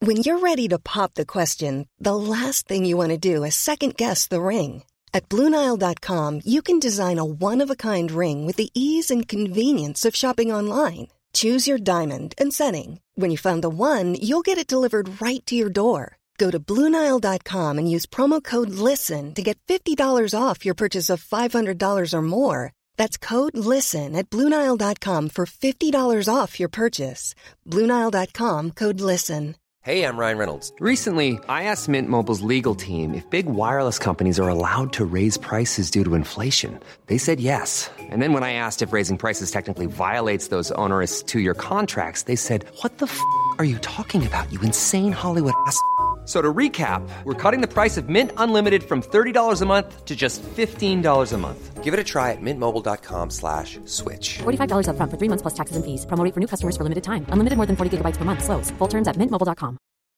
When you're ready to pop the question, the last thing you want to do is second-guess the ring. At BlueNile.com, you can design a one-of-a-kind ring with the ease and convenience of shopping online. Choose your diamond and setting. When you find the one, you'll get it delivered right to your door. Go to BlueNile.com and use promo code LISTEN to get $50 off your purchase of $500 or more. That's code LISTEN at BlueNile.com for $50 off your purchase. BlueNile.com, code LISTEN. Hey, I'm Ryan Reynolds. Recently, I asked Mint Mobile's legal team if big wireless companies are allowed to raise prices due to inflation. They said yes. And then when I asked if raising prices technically violates those onerous two-year contracts, they said, "What the f*** are you talking about, you insane Hollywood ass?" So to recap, we're cutting the price of Mint Unlimited from $30 a month to just $15 a month. Give it a try at mintmobile.com/switch. $45 up front for 3 months plus taxes and fees. Promo rate for new customers for limited time. Unlimited more than 40 gigabytes per month. Slows full terms at mintmobile.com.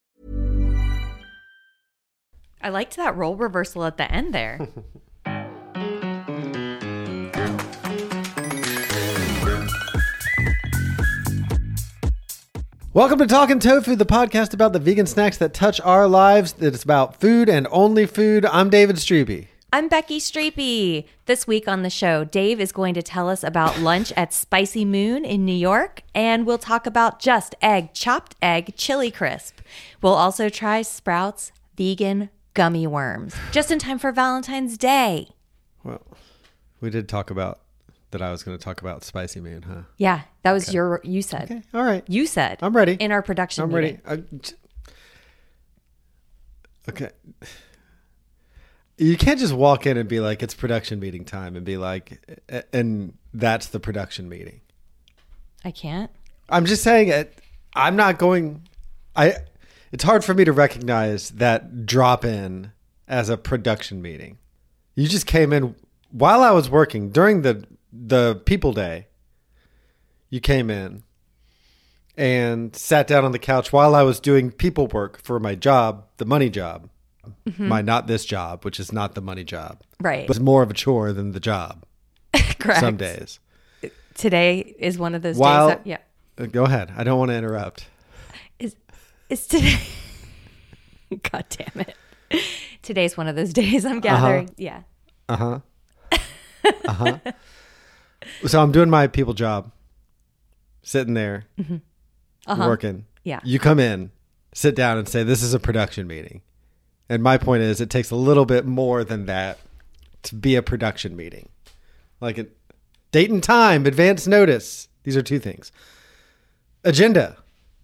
I liked that role reversal at the end there. Welcome to Talkin' Tofu, the podcast about the vegan snacks that touch our lives. It's about food and only food. I'm David Streepy. I'm Becky Streepy. This week on the show, Dave is going to tell us about lunch at Spicy Moon in New York, and we'll talk about Just Egg Chopped Egg Chili Crisp. We'll also try Sprouts vegan gummy worms, just in time for Valentine's Day. Well, we did talk about that I was going to talk about Spicy Moon, huh? Yeah, that was you said. Okay, all right. You said. I'm ready. In our production meeting. Ready. Okay. You can't just walk in and be like, it's production meeting time and be like, and that's the production meeting. I can't. I'm just saying it. I'm not going. It's hard for me to recognize that drop in as a production meeting. You just came in while I was working during the people day. You came in and sat down on the couch while I was doing people work for my job, the money job. Mm-hmm. My not this job, which is not the money job. Right. But it's more of a chore than the job. Correct. Some days. Today is one of those days. Yeah. Go ahead. I don't want to interrupt. Is today? God damn it! Today's one of those days. I'm gathering. Yeah. So I'm doing my people job, sitting there, working. Yeah. You come in, sit down, and say, "This is a production meeting." And my point is, it takes a little bit more than that to be a production meeting, like a date and time, advance notice. These are two things. Agenda.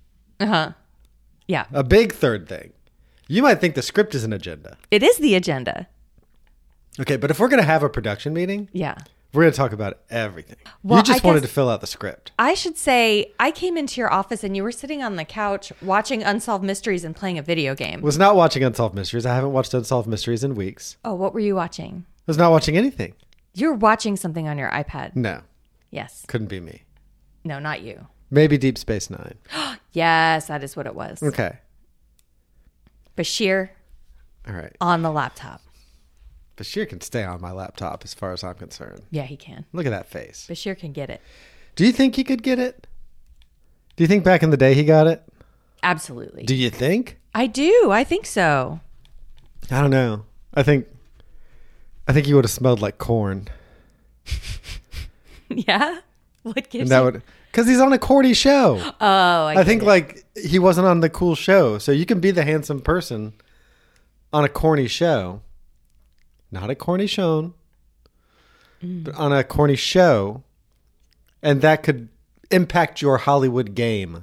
Yeah. A big third thing. You might think the script is an agenda. It is the agenda. Okay, but if we're going to have a production meeting, yeah, we're going to talk about everything. Well, you just wanted to fill out the script. I should say, I came into your office and you were sitting on the couch watching Unsolved Mysteries and playing a video game. Was not watching Unsolved Mysteries. I haven't watched Unsolved Mysteries in weeks. Oh, what were you watching? I was not watching anything. You were watching something on your iPad. No. Yes. Couldn't be me. No, not you. Maybe Deep Space Nine. Yes, that is what it was. Okay. Bashir. All right. On the laptop. Bashir can stay on my laptop as far as I'm concerned. Yeah, he can. Look at that face. Bashir can get it. Do you think he could get it? Do you think back in the day he got it? Absolutely. Do you think? I do. I think so. I don't know. I think he would have smelled like corn. Yeah? What gives you? Because he's on a corny show. Oh, I think like he wasn't on the cool show. So you can be the handsome person on a corny show. Not a corny show, but on a corny show. And that could impact your Hollywood game.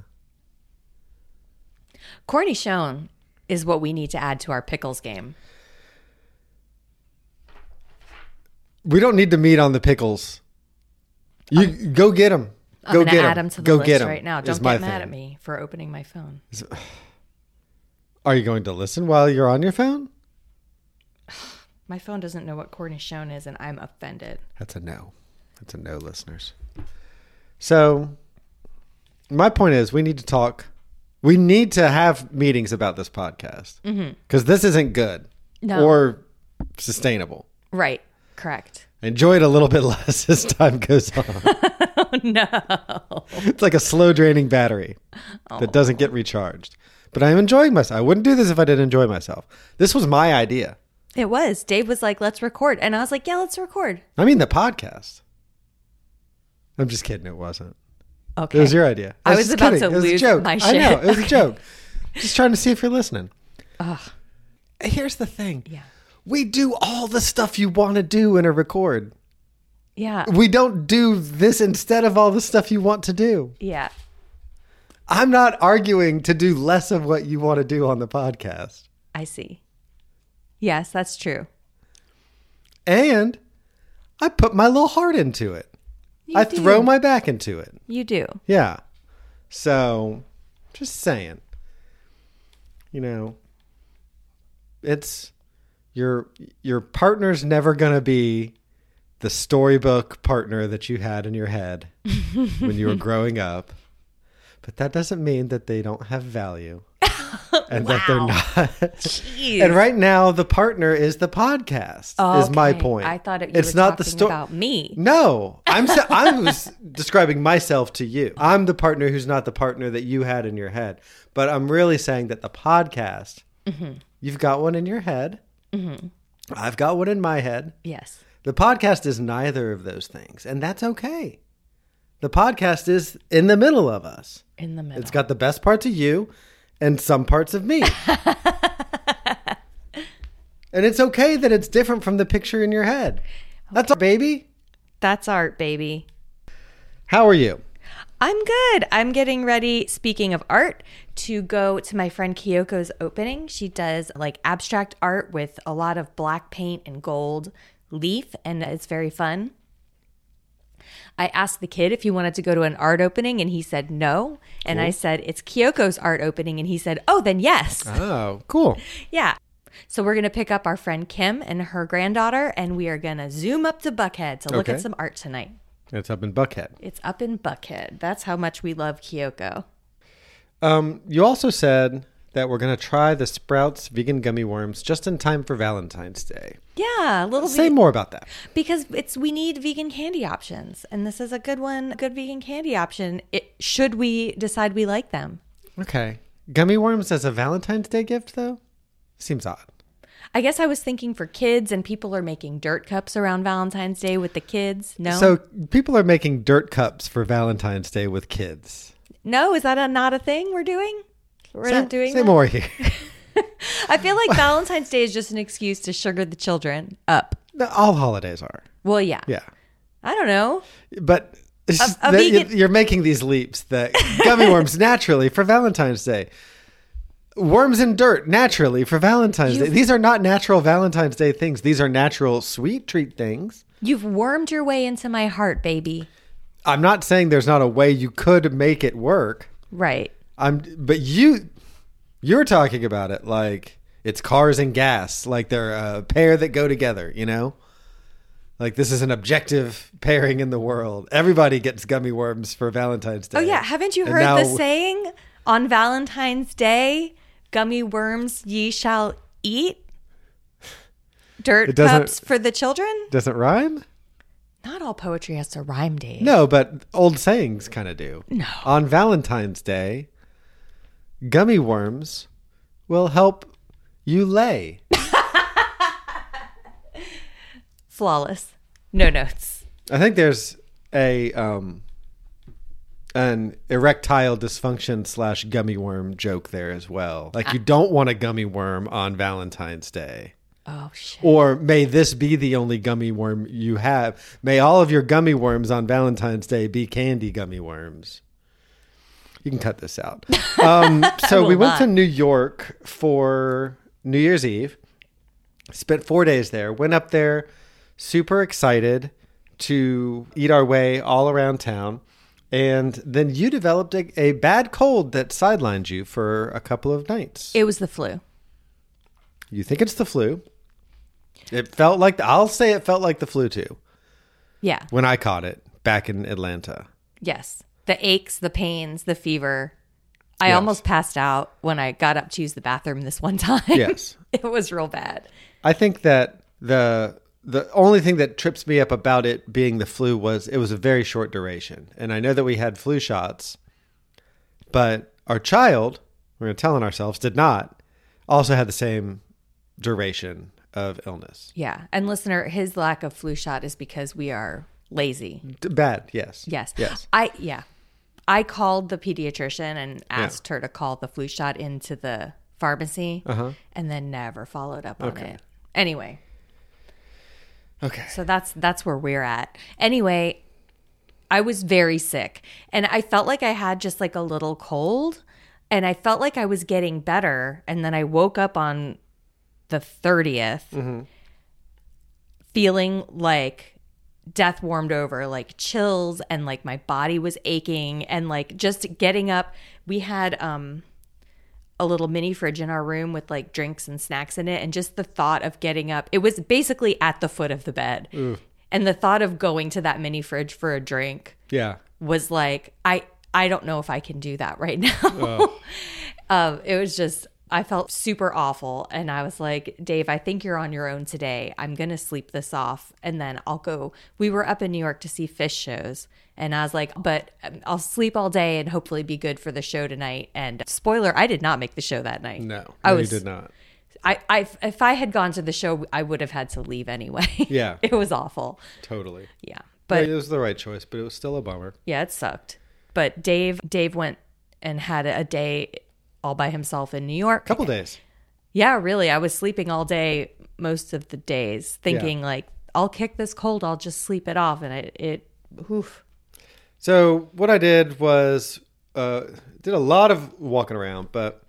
Corny shown is what we need to add to our pickles game. We don't need to meet on the pickles. You go get them. I'm going to add them to the list right now. Don't get mad at me for opening my phone. Are you going to listen while you're on your phone? My phone doesn't know what cornichon is, and I'm offended. That's a no. That's a no, listeners. So, my point is, we need to talk. We need to have meetings about this podcast. Because this isn't good or sustainable. Right. Correct. Enjoy it a little bit less as time goes on. Oh, no. It's like a slow draining battery that doesn't get recharged. but I'm enjoying myself. I wouldn't do this if I didn't enjoy myself. This was my idea. It was. Dave was like, let's record. And I was like, yeah, let's record. I mean, the podcast. I'm just kidding. It wasn't. Okay. It was your idea. I was just about kidding. to It was a lose joke. my I know. shit. It was a joke. Just trying to see if you're listening. Ugh. Here's the thing. Yeah. We do all the stuff you want to do in a record. Yeah. We don't do this instead of all the stuff you want to do. Yeah. I'm not arguing to do less of what you want to do on the podcast. I see. Yes, that's true. And I put my little heart into it. You I do. throw my back into it. You do. Yeah. So, just saying. You know, it's your partner's never going to be the storybook partner that you had in your head when you were growing up. But that doesn't mean that they don't have value. And that they're not. Jeez. And right now, the partner is the podcast, is my Okay. point. I thought you it's were not the talking story about me. No, I was describing myself to you. I'm the partner who's not the partner that you had in your head. But I'm really saying that the podcast, you've got one in your head. I've got one in my head. Yes. The podcast is neither of those things, and that's okay. The podcast is in the middle of us. In the middle. It's got the best parts of you and some parts of me. And it's okay that it's different from the picture in your head. That's our baby. That's art, baby. How are you? I'm good. I'm getting ready, speaking of art, to go to my friend Kyoko's opening. She does like abstract art with a lot of black paint and gold leaf, and it's very fun. I asked the kid if he wanted to go to an art opening, and he said no. And I said, it's Kyoko's art opening, and he said, oh, then yes. Oh, cool. Yeah. So we're going to pick up our friend Kim and her granddaughter, and we are going to zoom up to Buckhead to look Okay. at some art tonight. It's up in Buckhead. It's up in Buckhead. That's how much we love Kyoko. You also said that we're going to try the Sprouts vegan gummy worms just in time for Valentine's Day. Yeah, a little Say more about that. because we need vegan candy options, and this is a good one, a good vegan candy option. Should we decide we like them? Okay. Gummy worms as a Valentine's Day gift, though? Seems odd. I guess I was thinking for kids, and people are making dirt cups around Valentine's Day with the kids. No, So people are making dirt cups for Valentine's Day with kids. no, is that not a thing we're doing? We're not doing Say that? more here. I feel like Valentine's Day is just an excuse to sugar the children up. All holidays are. Well, yeah. Yeah. I don't know. But it's just A that vegan- you're making these leaps that gummy worms naturally for Valentine's Day. Worms in dirt naturally for Valentine's Day. These are not natural Valentine's Day things. These are natural sweet treat things. You've wormed your way into my heart, baby. I'm not saying there's not a way you could make it work. Right. But you're talking about it like it's cars and gas, like they're a pair that go together, you know? Like this is an objective pairing in the world. Everybody gets gummy worms for Valentine's Day. Oh, yeah. Haven't you And heard now- the saying on Valentine's Day, gummy worms ye shall eat? Dirt It doesn't- cups for the children? Doesn't rhyme? Not all poetry has to rhyme, Dave. No, but old sayings kind of do. No. On Valentine's Day, gummy worms will help you lay. Flawless. No notes. I think there's an erectile dysfunction / gummy worm joke there as well. Like you don't want a gummy worm on Valentine's Day. Oh, shit. Or may this be the only gummy worm you have. May all of your gummy worms on Valentine's Day be candy gummy worms. You can cut this out. So we went to New York for New Year's Eve. Spent 4 days there. Went up there super excited to eat our way all around town. And then you developed a bad cold that sidelined you for a couple of nights. It was the flu. You think it's the flu. It felt like, I'll say it felt like the flu too. Yeah. When I caught it back in Atlanta. Yes. The aches, the pains, the fever. I Yes. almost passed out when I got up to use the bathroom this one time. Yes. It was real bad. I think that the only thing that trips me up about it being the flu was it was a very short duration. And I know that we had flu shots, but our child we're telling ourselves, did not, also had the same duration of illness. Yeah. And listener, his lack of flu shot is because we are lazy. Bad, yes. Yes. Yes. I called the pediatrician and asked her to call the flu shot into the pharmacy and then never followed up on it. Anyway. Okay. So that's where we're at. Anyway, I was very sick and I felt like I had just like a little cold and I felt like I was getting better. And then I woke up on the 30th feeling like death warmed over, like chills, and like my body was aching, and like just getting up. We had a little mini fridge in our room with like drinks and snacks in it, and just the thought of getting up, it was basically at the foot of the bed. And the thought of going to that mini fridge for a drink was like, I don't know if I can do that right now. It was just, I felt super awful. And I was like, Dave, I think you're on your own today. I'm going to sleep this off and then I'll go. We were up in New York to see fish shows. And I was like, but I'll sleep all day and hopefully be good for the show tonight. And spoiler, I did not make the show that night. No, you did not. If I had gone to the show, I would have had to leave anyway. Yeah. It was awful. Totally. Yeah. But it was the right choice, but it was still a bummer. Yeah, it sucked. But Dave went and had a day all by himself in New York. Couple days. Yeah, really. I was sleeping all day most of the days, thinking like, I'll kick this cold, I'll just sleep it off. And oof. So what I did was did a lot of walking around, but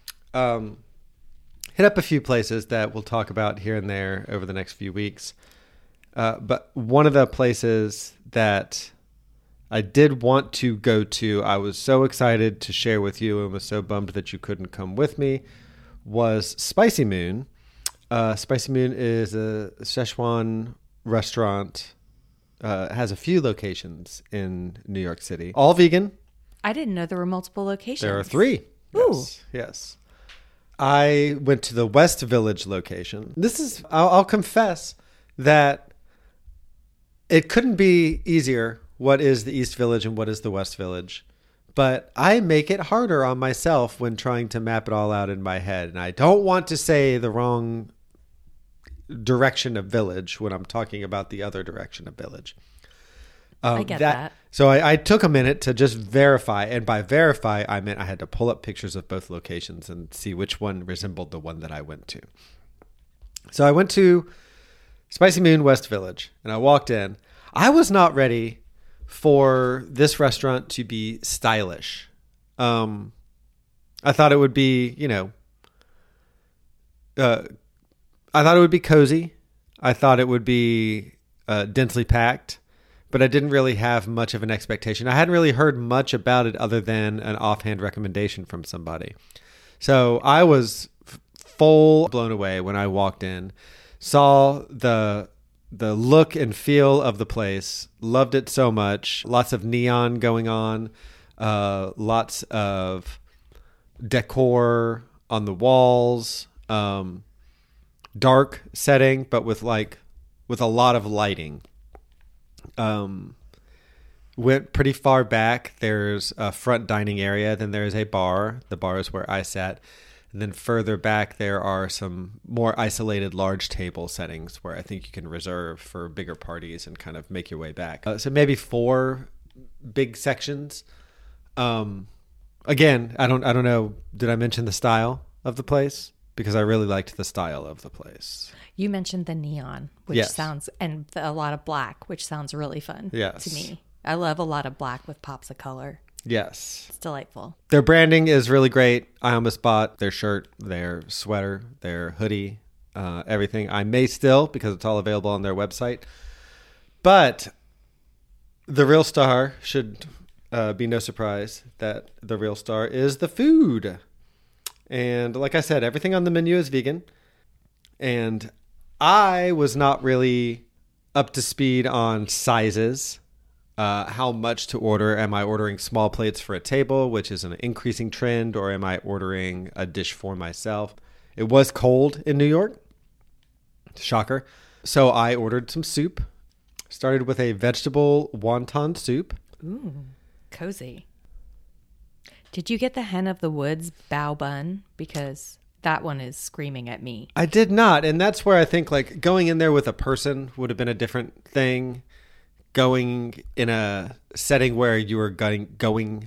hit up a few places that we'll talk about here and there over the next few weeks. But one of the places that I did want to go to, I was so excited to share with you and was so bummed that you couldn't come with me, was Spicy Moon. Spicy Moon is a Szechuan restaurant. Has a few locations in New York City. All vegan. I didn't know there were multiple locations. There are 3. Ooh. Yes. I went to the West Village location. I'll confess that it couldn't be easier what is the East Village and what is the West Village. But I make it harder on myself when trying to map it all out in my head. And I don't want to say the wrong direction of village when I'm talking about the other direction of village. I get that. So I took a minute to just verify. And by verify, I meant I had to pull up pictures of both locations and see which one resembled the one that I went to. So I went to Spicy Moon West Village and I walked in. I was not ready for this restaurant to be stylish. I thought it would be, I thought it would be cozy. I thought it would be densely packed, but I didn't really have much of an expectation. I hadn't really heard much about it other than an offhand recommendation from somebody. So I was full blown away when I walked in, saw the look and feel of the place, loved it so much. Lots of neon going on, lots of decor on the walls, dark setting, but with a lot of lighting. Went pretty far back. There's a front dining area. Then there's a bar. The bar is where I sat. And then further back, there are some more isolated large table settings where I think you can reserve for bigger parties and kind of make your way back. So maybe 4 big sections. Again, I don't know. Did I mention the style of the place? Because I really liked the style of the place. You mentioned the neon, which sounds, and a lot of black, which sounds really fun to me. I love a lot of black with pops of color. Yes. It's delightful. Their branding is really great. I almost bought their shirt, their sweater, their hoodie, everything. I may still, because it's all available on their website. But the real star should be no surprise that the real star is the food. And like I said, everything on the menu is vegan. And I was not really up to speed on sizes. How much to order? Am I ordering small plates for a table, which is an increasing trend, or am I ordering a dish for myself? It was cold in New York. Shocker. So I ordered some soup. Started with a vegetable wonton soup. Ooh, cozy. Did you get the Hen of the Woods bao bun? Because that one is screaming at me. I did not. And that's where I think like going in there with a person would have been a different thing. Going in a setting where you were going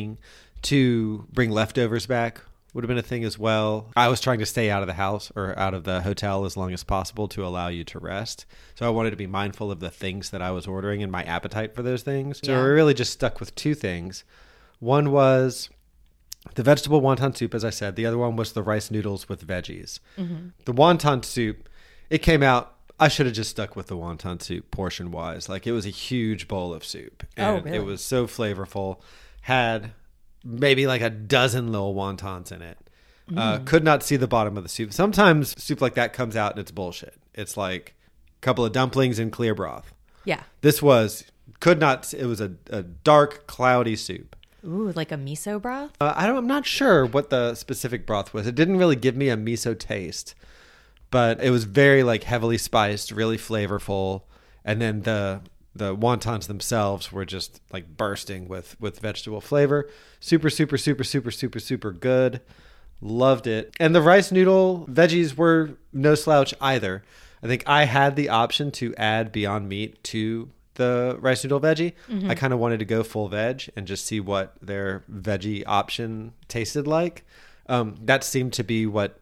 to bring leftovers back would have been a thing as well. I was trying to stay out of the house or out of the hotel as long as possible to allow you to rest. So I wanted to be mindful of the things that I was ordering and my appetite for those things. So we really just stuck with two things. One was the vegetable wonton soup, as I said. The other one was the rice noodles with veggies. Mm-hmm. The wonton soup, it came out, I should have just stuck with the wonton soup portion-wise. Like, it was a huge bowl of soup. And really? It was so flavorful. Had maybe like a dozen little wontons in it. Could not see the bottom of the soup. Sometimes soup like that comes out and it's bullshit. It's like a couple of dumplings and clear broth. Yeah. This was, it was a dark, cloudy soup. Ooh, like a miso broth? I'm not sure what the specific broth was. It didn't really give me a miso taste, but it was very like heavily spiced, really flavorful. And then the wontons themselves were just like bursting with vegetable flavor. Super, super, super, super, super, super good. Loved it. And the rice noodle veggies were no slouch either. I think I had the option to add Beyond Meat to the rice noodle veggie. Mm-hmm. I kind of wanted to go full veg and just see what their veggie option tasted like. That seemed to be what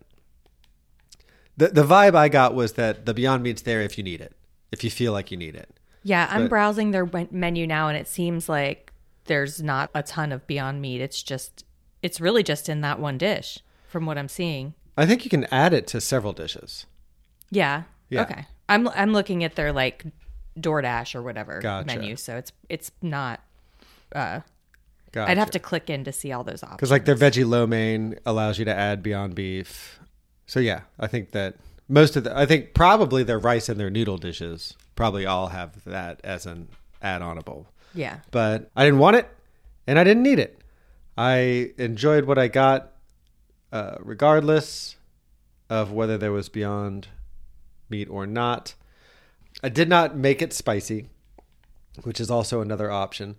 the vibe I got was that the Beyond Meat's there if you need it, if you feel like you need it. Yeah, I'm browsing their menu now, and it seems like there's not a ton of Beyond Meat. It's really just in that one dish from what I'm seeing. I think you can add it to several dishes. Yeah. Okay. I'm looking at their like DoorDash or whatever menu, so it's not. I'd have to click in to see all those options. Because like their veggie lo mein allows you to add Beyond Beef. So yeah, I think that I think probably their rice and their noodle dishes probably all have that as an add-onable. Yeah. But I didn't want it and I didn't need it. I enjoyed what I got regardless of whether there was Beyond Meat or not. I did not make it spicy, which is also another option.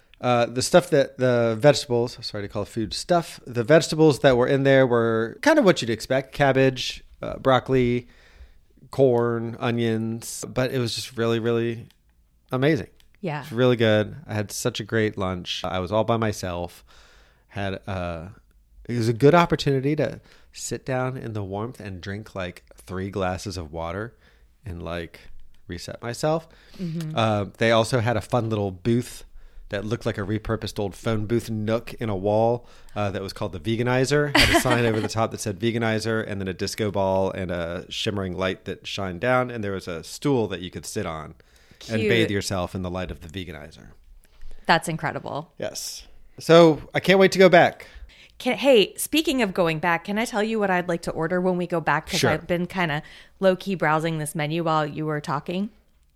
The vegetables, sorry to call it food stuff, the vegetables that were in there were kind of what you'd expect. Cabbage, broccoli, corn, onions, but it was just really, really amazing. Yeah. It's really good. I had such a great lunch. I was all by myself. It was a good opportunity to sit down in the warmth and drink like 3 glasses of water and like reset myself. Mm-hmm. They also had a fun little booth that looked like a repurposed old phone booth nook in a wall that was called the Veganizer. Had a sign over the top that said Veganizer, and then a disco ball and a shimmering light that shined down, and there was a stool that you could sit on. Cute. And bathe yourself in the light of the Veganizer. That's incredible. Yes. So I can't wait to go back. Hey, speaking of going back, can I tell you what I'd like to order when we go back? Because I've been kind of low-key browsing this menu while you were talking.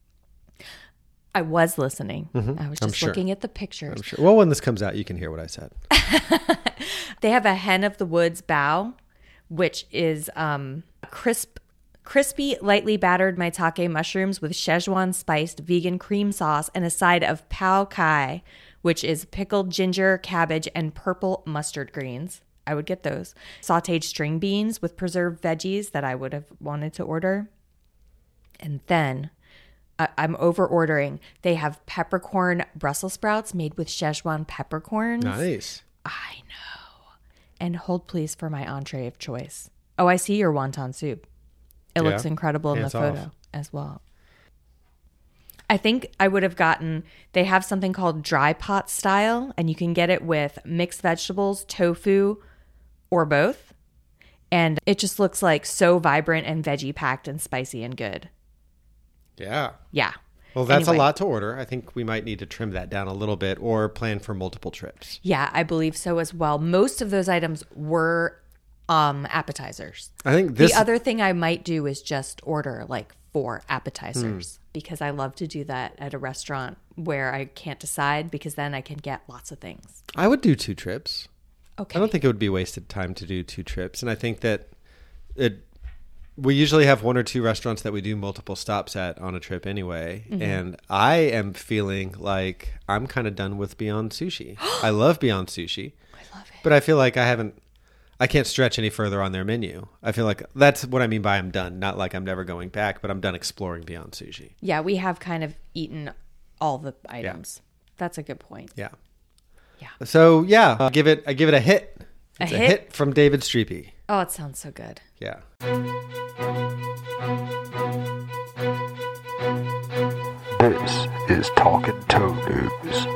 I was listening. Mm-hmm. I was just looking at the pictures. I'm sure. Well, when this comes out, you can hear what I said. They have a Hen of the Woods bao, which is crispy, lightly battered maitake mushrooms with Szechuan spiced vegan cream sauce and a side of pao kai, which is pickled ginger, cabbage, and purple mustard greens. I would get those. Sauteed string beans with preserved veggies that I would have wanted to order. And then I'm over-ordering. They have peppercorn Brussels sprouts made with Szechuan peppercorns. Nice. I know. And hold please for my entree of choice. Oh, I see your wonton soup. It looks incredible in the photo as well. I think I would have gotten, they have something called dry pot style, and you can get it with mixed vegetables, tofu, or both. And it just looks like so vibrant and veggie packed and spicy and good. Yeah. Yeah. Well, that's a lot to order. I think we might need to trim that down a little bit or plan for multiple trips. Yeah, I believe so as well. Most of those items were appetizers. I think the other thing I might do is just order like 4 appetizers because I love to do that at a restaurant where I can't decide because then I can get lots of things. I would do 2 trips. Okay. I don't think it would be wasted time to do 2 trips. And I think that we usually have one or two restaurants that we do multiple stops at on a trip anyway. And I am feeling like I'm kind of done with Beyond Sushi. I love Beyond Sushi. I love it. But I feel like I can't stretch any further on their menu. I feel like that's what I mean by I'm done. Not like I'm never going back, but I'm done exploring Beyond Sushi. Yeah, we have kind of eaten all the items. That's a good point. Yeah. Yeah. So yeah, I give it a hit. It's a hit? hit from David Streepy. Oh, it sounds so good. Yeah. This is Talking Toe News.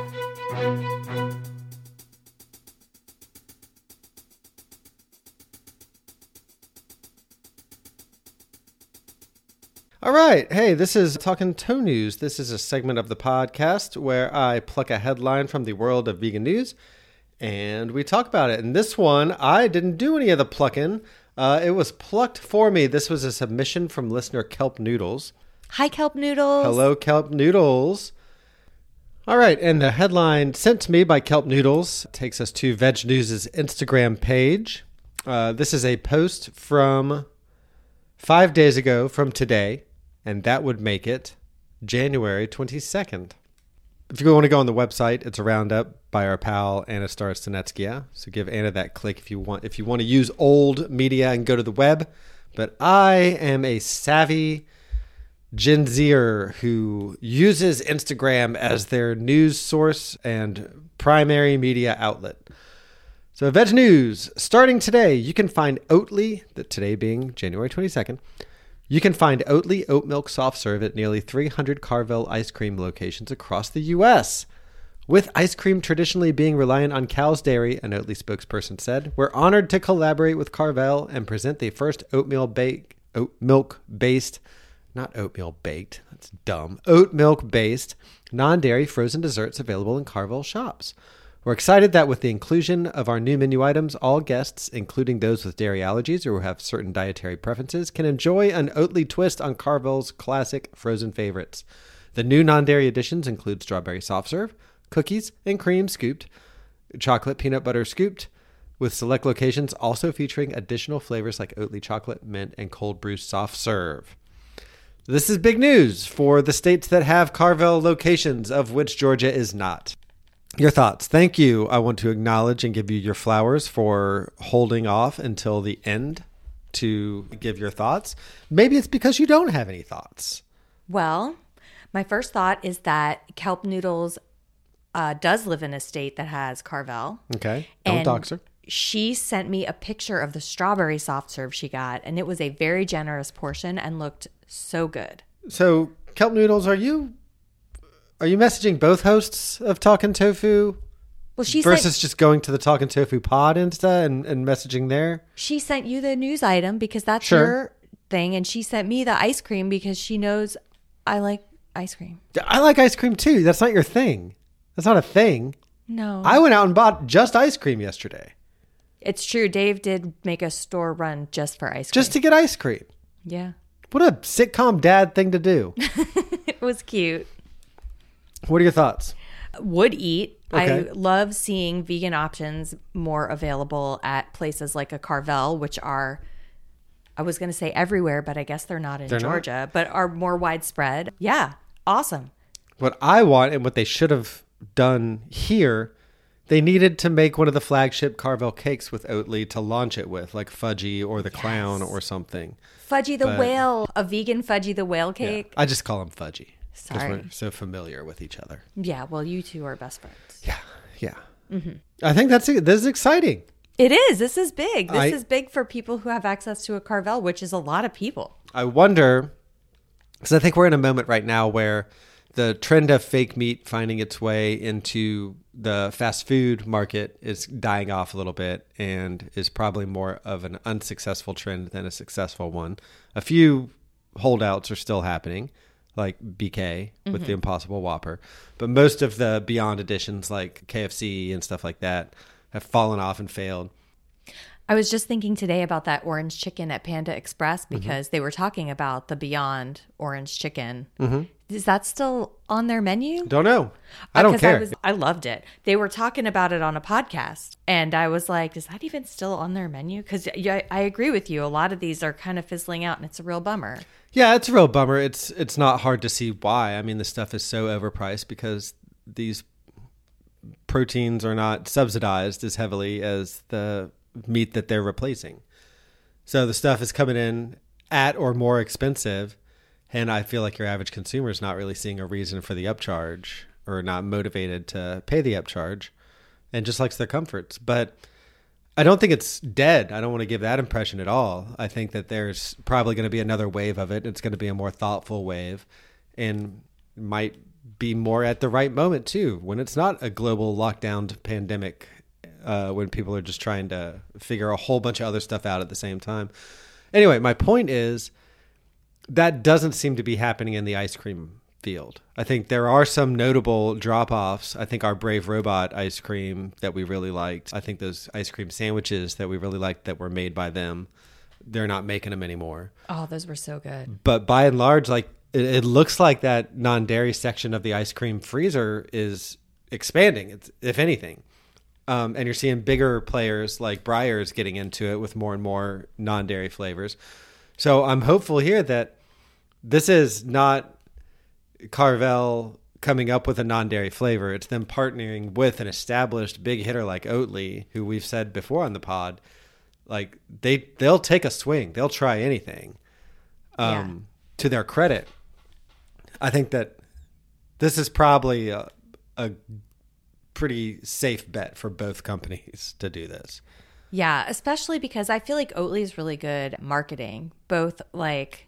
All right. Hey, this is Talking Toe News. This is a segment of the podcast where I pluck a headline from the world of vegan news and we talk about it. And this one, I didn't do any of the plucking. It was plucked for me. This was a submission from listener Kelp Noodles. Hi, Kelp Noodles. Hello, Kelp Noodles. All right. And the headline sent to me by Kelp Noodles takes us to Veg News' Instagram page. This is a post from 5 days ago from today. And that would make it January 22nd. If you want to go on the website, it's a roundup by our pal Anna Starostinetskia. So give Anna that click if you want to use old media and go to the web. But I am a savvy Gen Zer who uses Instagram as their news source and primary media outlet. So Veg News, starting today, you can find Oatly, today being January 22nd, you can find Oatly oat milk soft serve at nearly 300 Carvel ice cream locations across the U.S. With ice cream traditionally being reliant on cow's dairy, an Oatly spokesperson said, we're honored to collaborate with Carvel and present the first oat milk-based, non-dairy frozen desserts available in Carvel shops. We're excited that with the inclusion of our new menu items, all guests, including those with dairy allergies or who have certain dietary preferences, can enjoy an Oatly twist on Carvel's classic frozen favorites. The new non-dairy additions include strawberry soft serve, cookies and cream scooped, chocolate peanut butter scooped, with select locations also featuring additional flavors like Oatly chocolate, mint, and cold brew soft serve. This is big news for the states that have Carvel locations, of which Georgia is not. Your thoughts. Thank you. I want to acknowledge and give you your flowers for holding off until the end to give your thoughts. Maybe it's because you don't have any thoughts. Well, my first thought is that Kelp Noodles does live in a state that has Carvel. Okay. Don't dox her. She sent me a picture of the strawberry soft serve she got, and it was a very generous portion and looked so good. So, Kelp Noodles, are you messaging both hosts of Talkin' Tofu? Well, she versus just going to the Talkin' Tofu pod Insta and messaging there? She sent you the news item because that's Sure. your thing, and she sent me the ice cream because she knows I like ice cream. I like ice cream too. That's not your thing. That's not a thing. No. I went out and bought just ice cream yesterday. It's true. Dave did make a store run just for ice cream. Just to get ice cream. Yeah. What a sitcom dad thing to do. It was cute. What are your thoughts? Would eat. Okay. I love seeing vegan options more available at places like a Carvel, which are, I was going to say everywhere, but I guess they're not in Georgia, but are more widespread. Yeah. Awesome. What I want and what they should have done here, they needed to make one of the flagship Carvel cakes with Oatly to launch it with, like Fudgy or the Clown or something. Fudgy the Whale, a vegan Fudgy the Whale cake. Yeah. I just call them Fudgy. Sorry. Because we're so familiar with each other. Yeah, well, you two are best friends. Yeah. Mm-hmm. I think this is exciting. It is. This is big. This is big for people who have access to a Carvel, which is a lot of people. I wonder, because I think we're in a moment right now where the trend of fake meat finding its way into the fast food market is dying off a little bit and is probably more of an unsuccessful trend than a successful one. A few holdouts are still happening, like BK with the Impossible Whopper. But most of the Beyond editions like KFC and stuff like that have fallen off and failed. I was just thinking today about that orange chicken at Panda Express because they were talking about the Beyond orange chicken. Is that still on their menu? Don't know. I don't care. I loved it. They were talking about it on a podcast, and I was like, is that even still on their menu? Because I agree with you. A lot of these are kind of fizzling out, and it's a real bummer. Yeah, it's a real bummer. It's not hard to see why. I mean, the stuff is so overpriced because these proteins are not subsidized as heavily as the meat that they're replacing. So the stuff is coming in at or more expensive, and I feel like your average consumer is not really seeing a reason for the upcharge or not motivated to pay the upcharge and just likes their comforts. But I don't think it's dead. I don't want to give that impression at all. I think that there's probably going to be another wave of it. It's going to be a more thoughtful wave and might be more at the right moment too, when it's not a global lockdown pandemic, when people are just trying to figure a whole bunch of other stuff out at the same time. Anyway, my point is that doesn't seem to be happening in the ice cream field. I think there are some notable drop-offs. I think our Brave Robot ice cream that we really liked. I think those ice cream sandwiches that we really liked that were made by them, they're not making them anymore. Oh, those were so good. But by and large, like it looks like that non-dairy section of the ice cream freezer is expanding, if anything. And you're seeing bigger players like Breyers getting into it with more and more non-dairy flavors. So I'm hopeful here that this is not Carvel coming up with a non-dairy flavor. It's them partnering with an established big hitter like Oatly, who we've said before on the pod, like they'll take a swing. They'll try anything. To their credit, I think that this is probably a pretty safe bet for both companies to do this. Yeah, especially because I feel like Oatly is really good at marketing, both like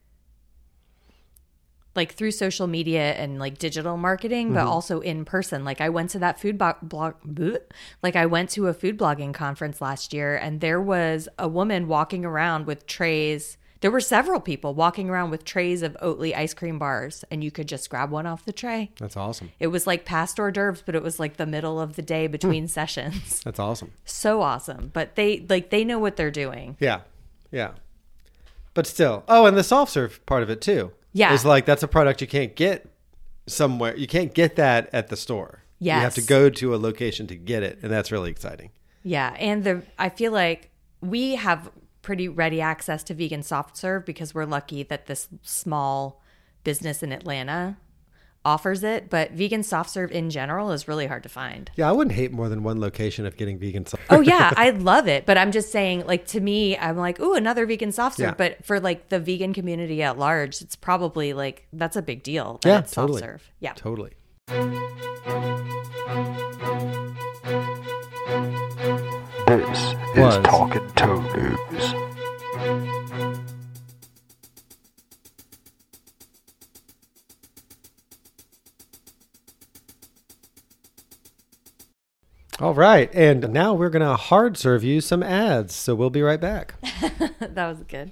through social media and like digital marketing, but also in person. Like I went to that I went to a food blogging conference last year, and there was a woman walking around with trays. There were several people walking around with trays of Oatly ice cream bars, and you could just grab one off the tray. That's awesome. It was like past hors d'oeuvres, but it was like the middle of the day between sessions. That's awesome. So awesome. But they know what they're doing. Yeah. Yeah. But still. Oh, and the soft serve part of it too. Yeah. It's like that's a product you can't get somewhere. You can't get that at the store. Yes. You have to go to a location to get it, and that's really exciting. Yeah, and I feel like we have pretty ready access to vegan soft serve because we're lucky that this small business in Atlanta offers it, but vegan soft serve in general is really hard to find. Yeah, I wouldn't hate more than one location of getting vegan soft serve. Oh yeah, I love it, but I'm just saying, like, to me, I'm like, ooh, another vegan soft serve. Yeah. But for like the vegan community at large, it's probably like that's a big deal that it's totally. soft serve. Yeah, totally. This is Talking Toe News. All right, and now we're going to hard serve you some ads, so we'll be right back. That was good.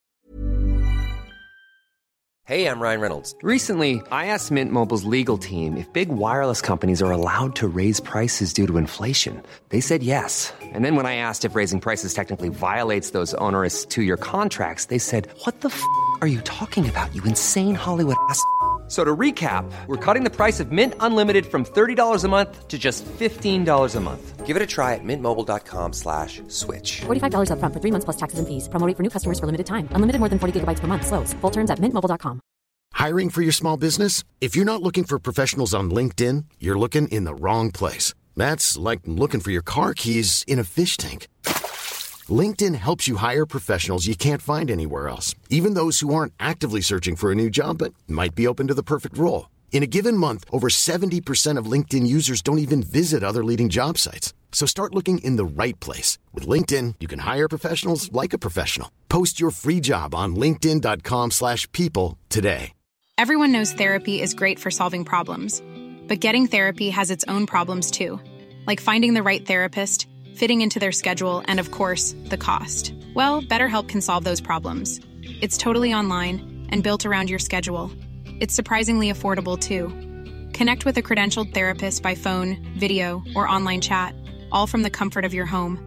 Hey, I'm Ryan Reynolds. Recently, I asked Mint Mobile's legal team if big wireless companies are allowed to raise prices due to inflation. They said yes. And then when I asked if raising prices technically violates those onerous 2-year contracts, they said, "What the f*** are you talking about, you insane Hollywood ass?" So to recap, we're cutting the price of Mint Unlimited from $30 a month to just $15 a month. Give it a try at mintmobile.com/switch. $45 up front for 3 months plus taxes and fees. Promo rate for new customers for limited time. Unlimited more than 40 gigabytes per month. Slows full terms at mintmobile.com. Hiring for your small business? If you're not looking for professionals on LinkedIn, you're looking in the wrong place. That's like looking for your car keys in a fish tank. LinkedIn helps you hire professionals you can't find anywhere else, even those who aren't actively searching for a new job but might be open to the perfect role. In a given month, over 70% of LinkedIn users don't even visit other leading job sites. So start looking in the right place. With LinkedIn, you can hire professionals like a professional. Post your free job on linkedin.com/people today. Everyone knows therapy is great for solving problems, but getting therapy has its own problems too, like finding the right therapist, fitting into their schedule, and of course, the cost. Well, BetterHelp can solve those problems. It's totally online and built around your schedule. It's surprisingly affordable too. Connect with a credentialed therapist by phone, video, or online chat, all from the comfort of your home.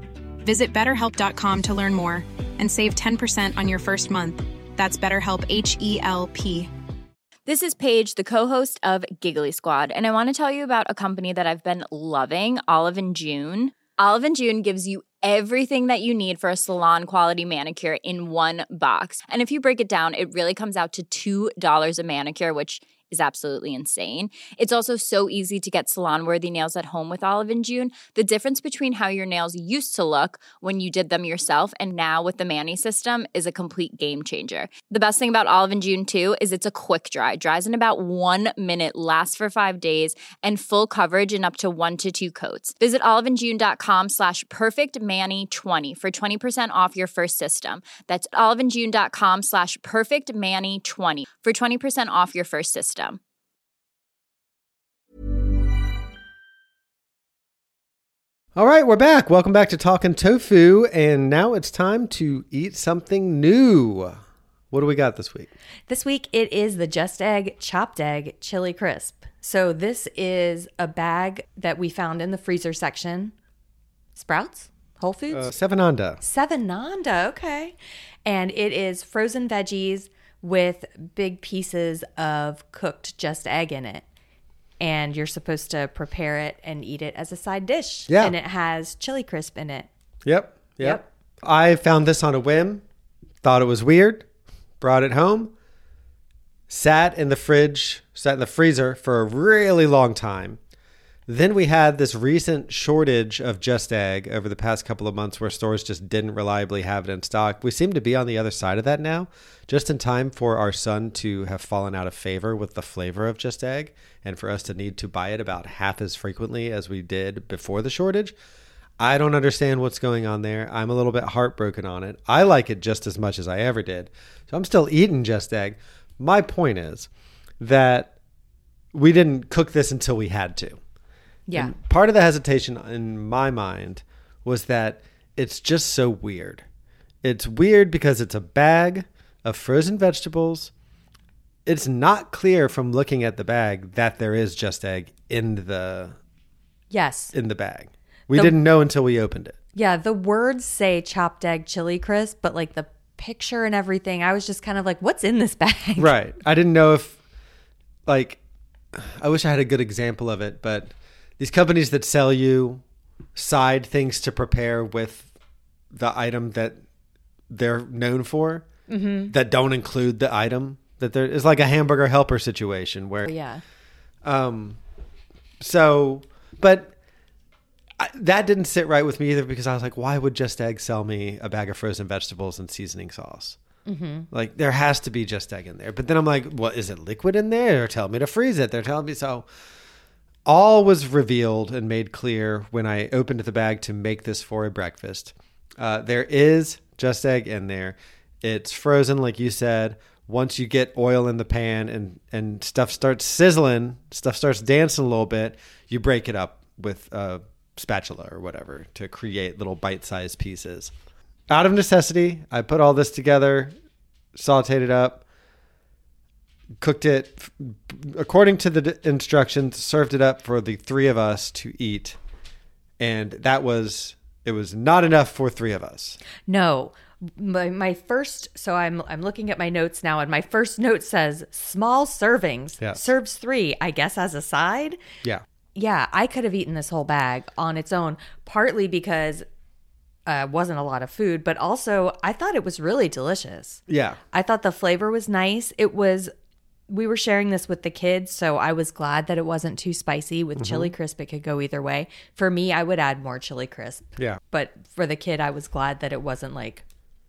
Visit BetterHelp.com to learn more and save 10% on your first month. That's BetterHelp, H-E-L-P. This is Paige, the co-host of Giggly Squad, and I want to tell you about a company that I've been loving, Olive & June. Olive & June gives you everything that you need for a salon-quality manicure in one box. And if you break it down, it really comes out to $2 a manicure, which is absolutely insane. It's also so easy to get salon-worthy nails at home with Olive & June. The difference between how your nails used to look when you did them yourself and now with the Mani system is a complete game changer. The best thing about Olive & June, too, is it's a quick dry. Dries in about 1 minute, lasts for 5 days, and full coverage in up to 1 to 2 coats. Visit oliveandjune.com/perfectmani20 for 20% off your first system. That's oliveandjune.com/perfectmani20 for 20% off your first system. All right, we're back. Welcome back to Talkin' Tofu, and now it's time to eat something new. What do we got this week? This week it is the Just Egg Chopped Egg Chili Crisp. So this is a bag that we found in the freezer section. Sprouts? Whole Foods? Seven Anda. Seven Anda, okay. And it is frozen veggies with big pieces of cooked just egg in it. And you're supposed to prepare it and eat it as a side dish. Yeah. And it has chili crisp in it. Yep. I found this on a whim, thought it was weird, brought it home, sat in the freezer for a really long time. Then we had this recent shortage of Just Egg over the past couple of months where stores just didn't reliably have it in stock. We seem to be on the other side of that now, just in time for our son to have fallen out of favor with the flavor of Just Egg and for us to need to buy it about half as frequently as we did before the shortage. I don't understand what's going on there. I'm a little bit heartbroken on it. I like it just as much as I ever did. So I'm still eating Just Egg. My point is that we didn't cook this until we had to. Yeah. And part of the hesitation in my mind was that it's just so weird. It's weird because it's a bag of frozen vegetables. It's not clear from looking at the bag that there is Just Egg in the bag. We didn't know until we opened it. Yeah, the words say chopped egg chili crisp, but like the picture and everything, I was just kind of like, what's in this bag? Right. I didn't know if, like, I wish I had a good example of it, but these companies that sell you side things to prepare with the item that they're known for, that don't include the item that there is, like a hamburger helper situation where, that didn't sit right with me either because I was like, why would Just Egg sell me a bag of frozen vegetables and seasoning sauce? Like there has to be Just Egg in there. But then I'm like, well, is it liquid in there? They're telling me to freeze it. They're telling me so. All was revealed and made clear when I opened the bag to make this for a breakfast. There is Just Egg in there. It's frozen, like you said. Once you get oil in the pan and stuff starts sizzling, stuff starts dancing a little bit, you break it up with a spatula or whatever to create little bite-sized pieces. Out of necessity, I put all this together, sauteed it up, cooked it according to the instructions, served it up for the three of us to eat. And it was not enough for three of us. No. My first, so I'm looking at my notes now, and my first note says small servings, serves 3, I guess as a side. Yeah, I could have eaten this whole bag on its own, partly because it wasn't a lot of food, but also I thought it was really delicious. Yeah. I thought the flavor was nice. We were sharing this with the kids, so I was glad that it wasn't too spicy. With chili crisp, it could go either way. For me, I would add more chili crisp. Yeah. But for the kid, I was glad that it wasn't like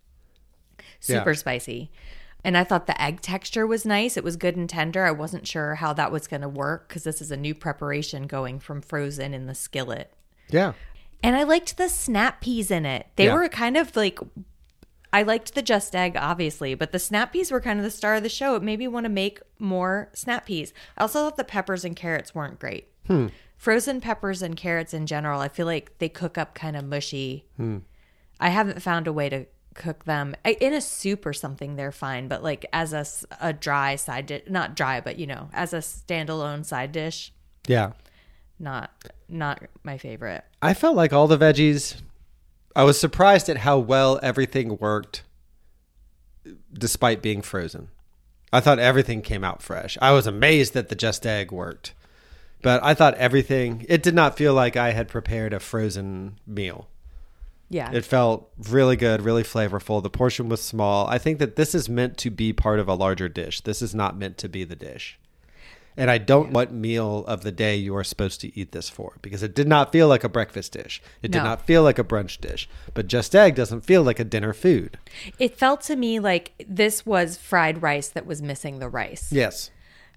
super spicy. And I thought the egg texture was nice. It was good and tender. I wasn't sure how that was going to work because this is a new preparation going from frozen in the skillet. Yeah. And I liked the snap peas in it. They were kind of like, I liked the Just Egg, obviously, but the snap peas were kind of the star of the show. It made me want to make more snap peas. I also thought the peppers and carrots weren't great. Frozen peppers and carrots in general, I feel like they cook up kind of mushy. I haven't found a way to cook them in a soup or something. They're fine, but like as a dry side dish, not dry, but as a standalone side dish, not my favorite. I felt like all the veggies, I was surprised at how well everything worked despite being frozen. I thought everything came out fresh. I was amazed that the Just Egg worked. But I thought it did not feel like I had prepared a frozen meal. Yeah. It felt really good, really flavorful. The portion was small. I think that this is meant to be part of a larger dish. This is not meant to be the dish. And I don't know what meal of the day you are supposed to eat this for, because it did not feel like a breakfast dish. It did not feel like a brunch dish. But Just Egg doesn't feel like a dinner food. It felt to me like this was fried rice that was missing the rice. Yes.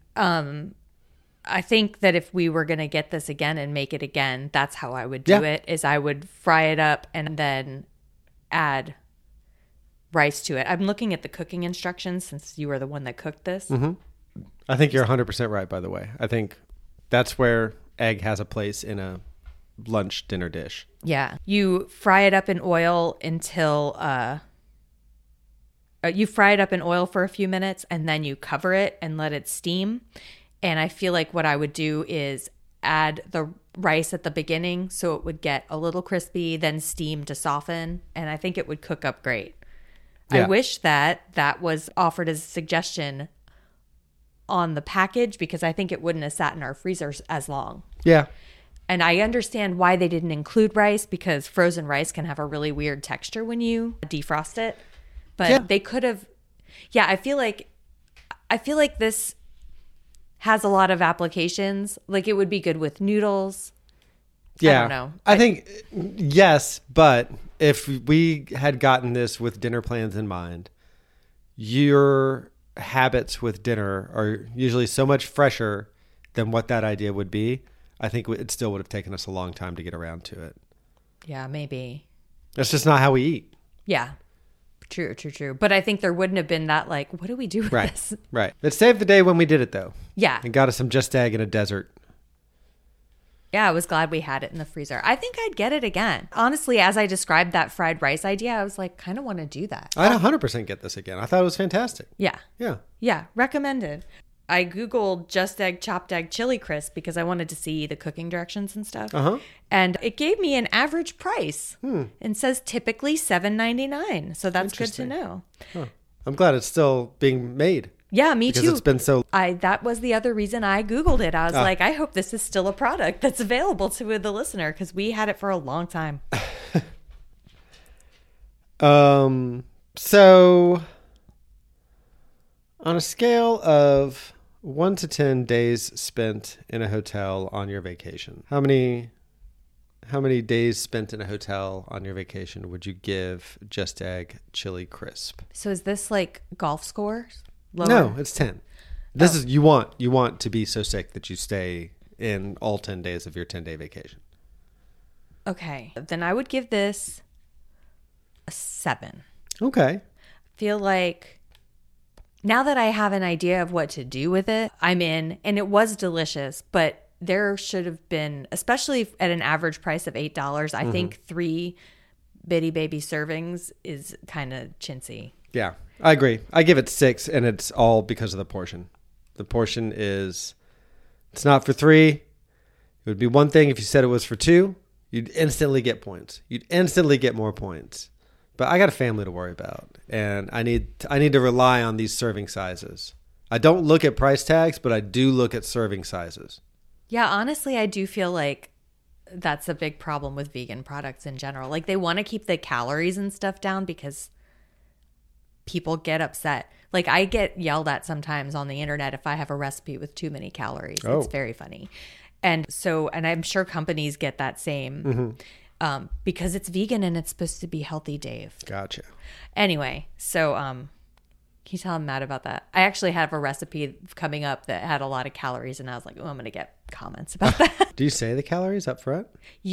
I think that if we were going to get this again and make it again, that's how I would do it, is I would fry it up and then add rice to it. I'm looking at the cooking instructions since you were the one that cooked this. Mm-hmm. I think you're 100% right, by the way. I think that's where egg has a place in a lunch dinner dish. Yeah. You fry it up in oil until you fry it up in oil for a few minutes, and then you cover it and let it steam. And I feel like what I would do is add the rice at the beginning so it would get a little crispy, then steam to soften, and I think it would cook up great. Yeah. I wish that was offered as a suggestion on the package, because I think it wouldn't have sat in our freezers as long. Yeah. And I understand why they didn't include rice, because frozen rice can have a really weird texture when you defrost it. But they could have. Yeah, I feel like this has a lot of applications. Like, it would be good with noodles. Yeah. I don't know. I think yes, but if we had gotten this with dinner plans in mind, your habits with dinner are usually so much fresher than what that idea would be. I think it still would have taken us a long time to get around to it. Yeah, maybe. That's just not how we eat. Yeah. True. But I think there wouldn't have been that, like, what do we do with this? Right. It saved the day when we did it, though. Yeah. And got us some Just Egg in a desert. Yeah, I was glad we had it in the freezer. I think I'd get it again. Honestly, as I described that fried rice idea, I was like, kind of want to do that. I'd 100% get this again. I thought it was fantastic. Yeah. Yeah. Yeah, recommended. I Googled Just Egg chopped egg chili crisp because I wanted to see the cooking directions and stuff. Uh-huh. And it gave me an average price and says typically $7.99. So that's good to know. Huh. I'm glad it's still being made. Yeah, me too. Because it's been so... that was the other reason I Googled it. I was like, I hope this is still a product that's available to the listener, because we had it for a long time. So on a scale of 1 to 10 days spent in a hotel on your vacation, how many days spent in a hotel on your vacation would you give Just Egg Chili Crisp? So is this like golf scores? Lower? No, it's 10. This is you want to be so sick that you stay in all 10 days of your 10-day vacation. Okay. Then I would give this a 7. Okay. Feel like now that I have an idea of what to do with it, I'm in, and it was delicious, but there should have been, especially at an average price of $8, I think 3 bitty baby servings is kind of chintzy. Yeah, I agree. I give it 6, and it's all because of the portion. The portion it's not for 3. It would be one thing if you said it was for 2. You'd instantly get points. You'd instantly get more points. But I got a family to worry about, and I need to rely on these serving sizes. I don't look at price tags, but I do look at serving sizes. Yeah, honestly, I do feel like that's a big problem with vegan products in general. Like, they want to keep the calories and stuff down because people get upset. Like, I get yelled at sometimes on the internet if I have a recipe with too many calories. Oh. It's very funny. And I'm sure companies get that same because it's vegan and it's supposed to be healthy, Dave. Gotcha. Anyway, so can you tell I'm mad about that? I actually have a recipe coming up that had a lot of calories, and I was like, oh, I'm going to get comments about that. Do you say the calories up front?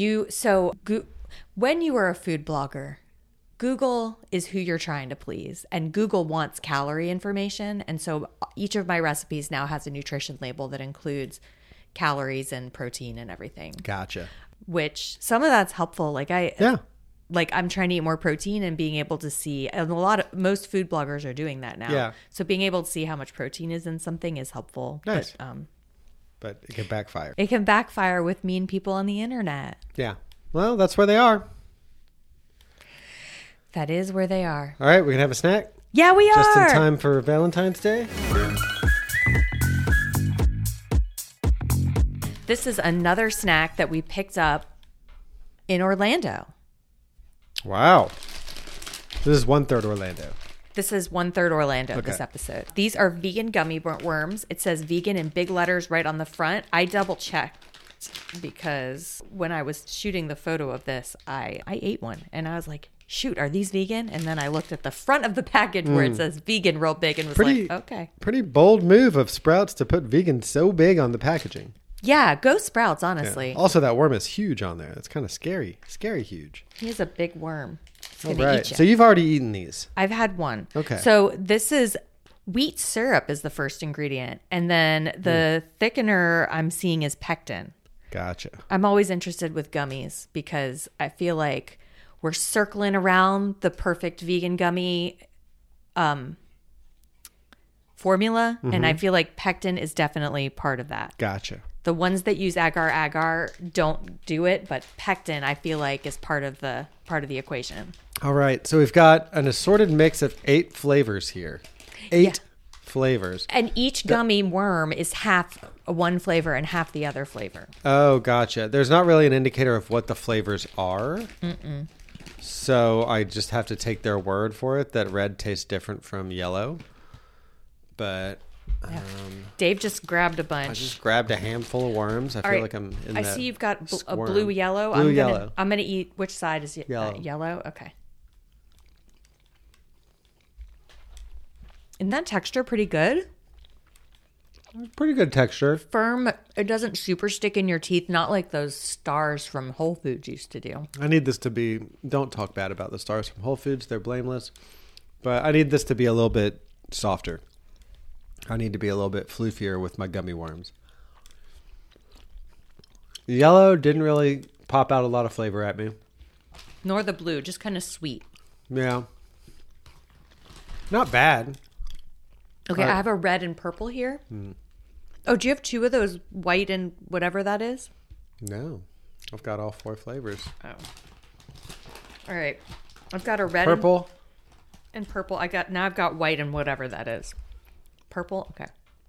When you are a food blogger, Google is who you're trying to please, and Google wants calorie information. And so each of my recipes now has a nutrition label that includes calories and protein and everything. Gotcha. Which some of that's helpful. Like I'm trying to eat more protein and being able to see, and most food bloggers are doing that now. Yeah. So being able to see how much protein is in something is helpful. Nice. But it can backfire. It can backfire with mean people on the internet. Yeah. Well, that's where they are. That is where they are. All right, we're going to have a snack? Yeah, we are. Just in time for Valentine's Day? This is another snack that we picked up in Orlando. Wow. This is 1/3 Orlando. This is 1/3 Orlando, this episode. These are vegan gummy worms. It says vegan in big letters right on the front. I double checked because when I was shooting the photo of this, I ate one and I was like, shoot, are these vegan? And then I looked at the front of the package where it says vegan real big and was like, okay. Pretty bold move of Sprouts to put vegan so big on the packaging. Yeah, go Sprouts, honestly. Yeah. Also, that worm is huge on there. It's kind of scary. Scary huge. He is a big worm. It's All gonna right. eat you. So you've already eaten these. I've had one. Okay. So this is wheat syrup is the first ingredient. And then the thickener I'm seeing is pectin. Gotcha. I'm always interested with gummies because I feel like we're circling around the perfect vegan gummy formula. And I feel like pectin is definitely part of that. Gotcha. The ones that use agar-agar don't do it, but pectin I feel like is part of the equation. All right. So we've got an assorted mix of 8 flavors here. 8 flavors. And each gummy worm is half one flavor and half the other flavor. Oh, gotcha. There's not really an indicator of what the flavors are. So I just have to take their word for it that red tastes different from yellow. But Dave just grabbed a bunch. I just grabbed a handful of worms. I feel like I'm in I that see you've got a squirm. blue yellow. Yellow. I'm gonna eat. Which side is Yellow. Yellow. Okay. Isn't that texture pretty good? Pretty good texture. Firm. It doesn't super stick in your teeth. Not like those stars from Whole Foods used to do. I need this to be, don't talk bad about the stars from Whole Foods. They're blameless. But I need this to be a little bit softer. I need to be a little bit floofier with my gummy worms. Yellow didn't really pop out a lot of flavor at me. Nor the blue. Just kind of sweet. Yeah. Not bad. Okay, I have a red and purple here. Oh, do you have 2 of those white and whatever that is? No. I've got all 4 flavors. Oh. All right. I've got a red Purple. and purple. I've got white and whatever that is. Purple? Okay.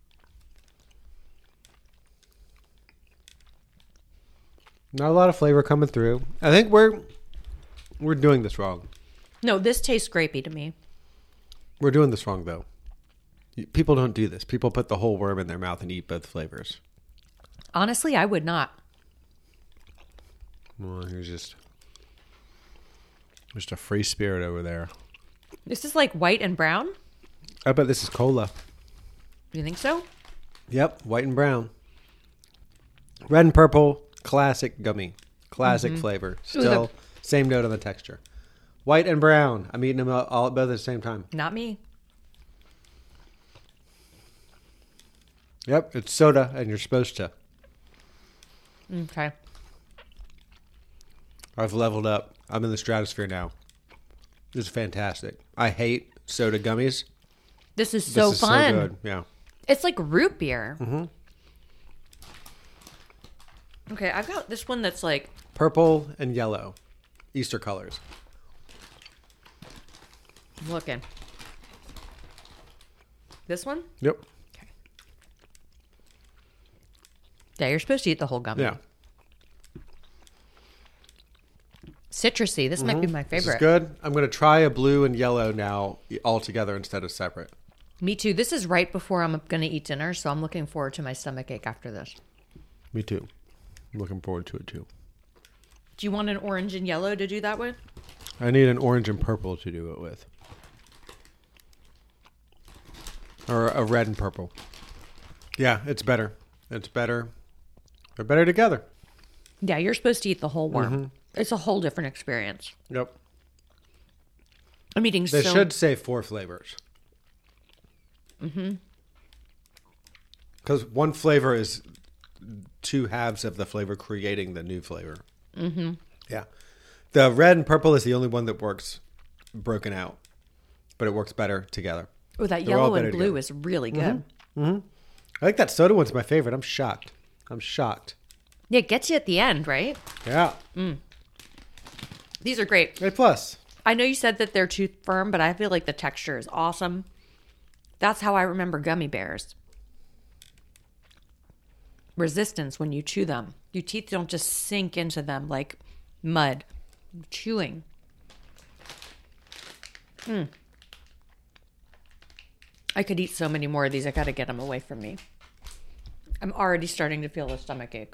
Not a lot of flavor coming through. I think we're doing this wrong. No, this tastes grapey to me. We're doing this wrong, though. People don't do this. People put the whole worm in their mouth and eat both flavors. Honestly, I would not. Well, you're just a free spirit over there. This is like white and brown? I bet this is cola. You think so? Yep, white and brown. Red and purple, classic gummy. Classic flavor. Still, same note on the texture. White and brown. I'm eating them all both at the same time. Not me. Yep, it's soda, and you're supposed to. Okay. I've leveled up. I'm in the stratosphere now. This is fantastic. I hate soda gummies. This is so fun. So good. Yeah. It's like root beer. Okay, I've got this one that's like... Purple and yellow. Easter colors. I'm looking. This one? Yep. Yeah, you're supposed to eat the whole gummy. Yeah. Citrusy. This might be my This favorite. is good. I'm going to try a blue and yellow now all together instead of separate. Me too. This is right before I'm going to eat dinner, so I'm looking forward to my stomachache after this. Me too. I'm looking forward to it too. Do you want an orange and yellow to do that with? I need an orange and purple to do it with. Or a red and purple. Yeah, it's better. It's better. They're better together. Yeah, you're supposed to eat the whole worm. It's a whole different experience. Yep. I'm eating They should say 4 flavors. Because one flavor is 2 halves of the flavor creating the new flavor. Yeah. The red and purple is the only one that works broken out. But it works better together. Oh, that They're all yellow and better blue together. is really good. I think that soda one's my favorite. I'm shocked. Yeah, it gets you at the end, right? Yeah. These are great. A plus. I know you said that they're too firm, but I feel like the texture is awesome. That's how I remember gummy bears. Resistance when you chew them. Your teeth don't just sink into them like mud. Chewing. I could eat so many more of these. I got to get them away from me. I'm already starting to feel a stomach ache.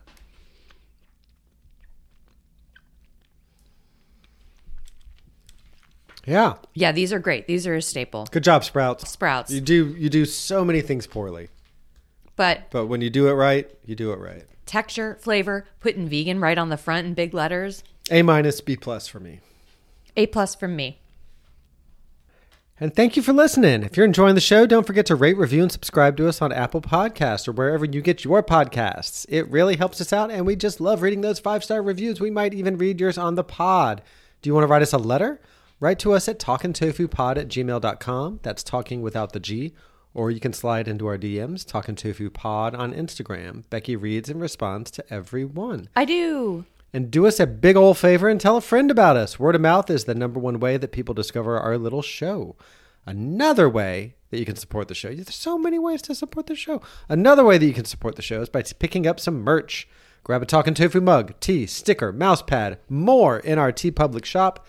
Yeah. Yeah, these are great. These are a staple. Good job, Sprouts. Sprouts. You do so many things poorly. But when you do it right, you do it right. Texture, flavor, putting vegan right on the front in big letters. A-, B+ for me. A+ from me. And thank you for listening. If you're enjoying the show, don't forget to rate, review, and subscribe to us on Apple Podcasts or wherever you get your podcasts. It really helps us out, and we just love reading those 5-star reviews. We might even read yours on the pod. Do you want to write us a letter? Write to us at talkingtofupod@gmail.com. That's talking without the G. Or you can slide into our DMs, Talking Tofu Pod on Instagram. Becky reads and responds to every one. I do. And do us a big old favor and tell a friend about us. Word of mouth is the number one way that people discover our little show. Another way that you can support the show. There's so many ways to support the show. Another way that you can support the show is by picking up some merch. Grab a Talking Tofu mug, tea, sticker, mouse pad, more in our TeePublic shop,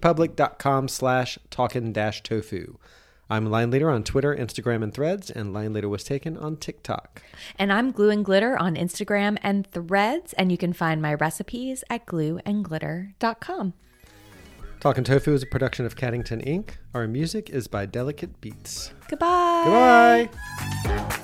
teepublic.com/talkin-tofu. I'm Line Leader on Twitter, Instagram, and Threads, and Line Leader Was Taken on TikTok. And I'm Glue and Glitter on Instagram and Threads, and you can find my recipes at glueandglitter.com. Talking Tofu is a production of Caddington Inc. Our music is by Delicate Beats. Goodbye. Goodbye.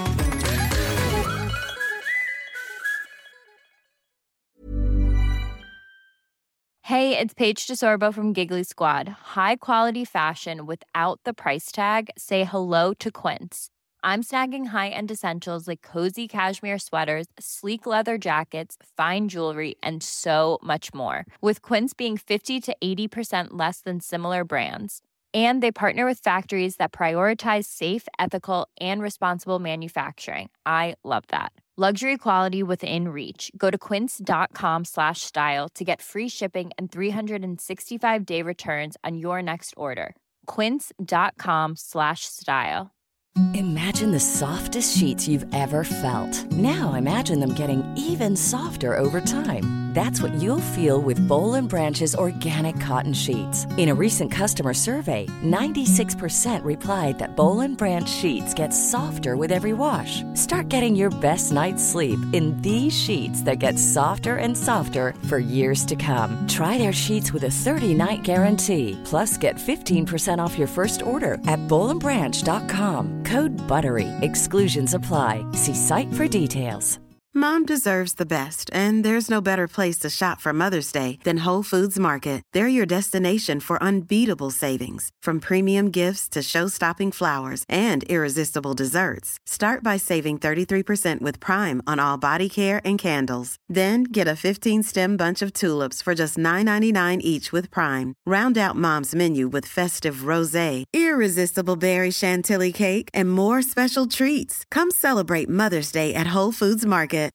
Hey, it's Paige DeSorbo from Giggly Squad. High quality fashion without the price tag. Say hello to Quince. I'm snagging high-end essentials like cozy cashmere sweaters, sleek leather jackets, fine jewelry, and so much more. With Quince being 50 to 80% less than similar brands. And they partner with factories that prioritize safe, ethical, and responsible manufacturing. I love that. Luxury quality within reach. Go to quince.com/style to get free shipping and 365-day returns on your next order. Quince.com/style. Imagine the softest sheets you've ever felt. Now imagine them getting even softer over time. That's what you'll feel with Boll & Branch's organic cotton sheets. In a recent customer survey, 96% replied that Boll & Branch sheets get softer with every wash. Start getting your best night's sleep in these sheets that get softer and softer for years to come. Try their sheets with a 30-night guarantee. Plus, get 15% off your first order at bollandbranch.com. Code BUTTERY. Exclusions apply. See site for details. Mom deserves the best, and there's no better place to shop for Mother's Day than Whole Foods Market. They're your destination for unbeatable savings, from premium gifts to show-stopping flowers and irresistible desserts. Start by saving 33% with Prime on all body care and candles. Then get a 15-stem bunch of tulips for just $9.99 each with Prime. Round out Mom's menu with festive rosé, irresistible berry chantilly cake, and more special treats. Come celebrate Mother's Day at Whole Foods Market.